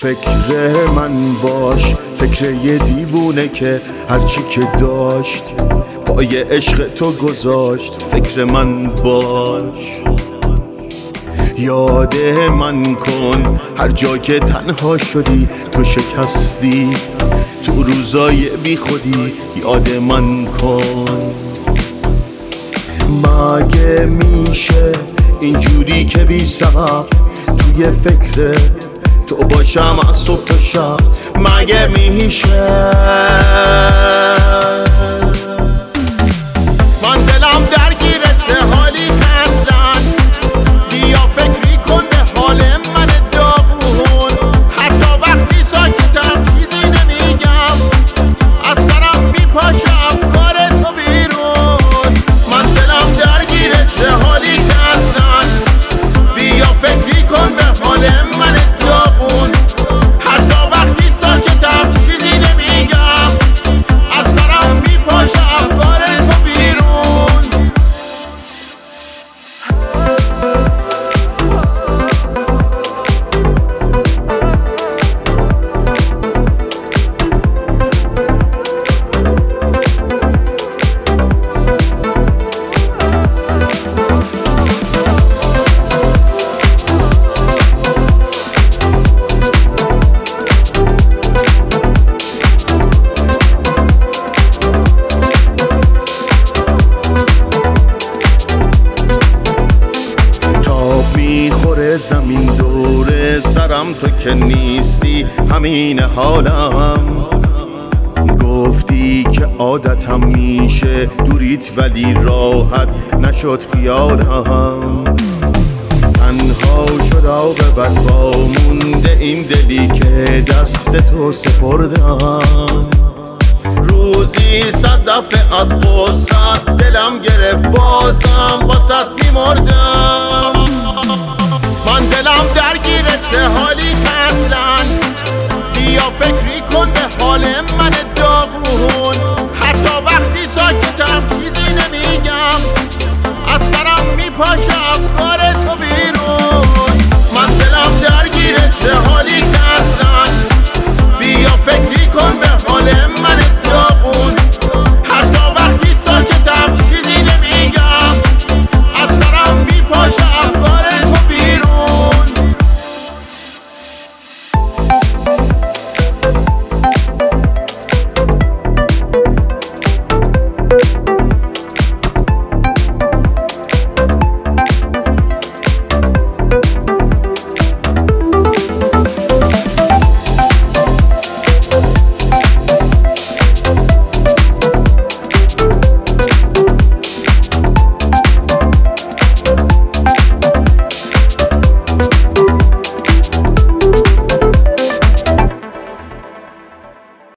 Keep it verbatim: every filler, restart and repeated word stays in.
فکر من باش، فکر یه دیوونه که هرچی که داشت پای عشق تو گذاشت. فکر من باش، یاد من کن هر جا که تنها شدی تو شکستی، تو روزای بی خودی یاد من کن. مگه میشه اینجوری که بی سبب توی فکر تو باشم از صبح تا شب؟ مگه میشه من دلم درگیرت حالی اصلا؟ بیا فکری کن به حال من داغون، حتی وقتی ساکتم چیزی نمیگم، از سرم میپاشه افکار تو بیرون. من دلم درگیرت حالی اصلا؟ بیا فکری کن به حال من داغون، حتی وقتی ساکتم چیزی نمیگم، از سرم میپاشه افکار تو بیرون. میخوره زمین دور سرم تو که نیستی همین حالم. گفتی که عادتم میشه دوریت ولی راحت نشد خیالم. تنها شد آب بدوا مونده این دلی که دست تو سپردم. روزی صد دفعه از غصت دلم گرفت بازم واسط میمردم. من دلم درگیرت حالی اصلا؟ بیا فکری کن به حال من داغون، حتی وقتی ساکتم چیزی نمیگم، از سرم میپاشه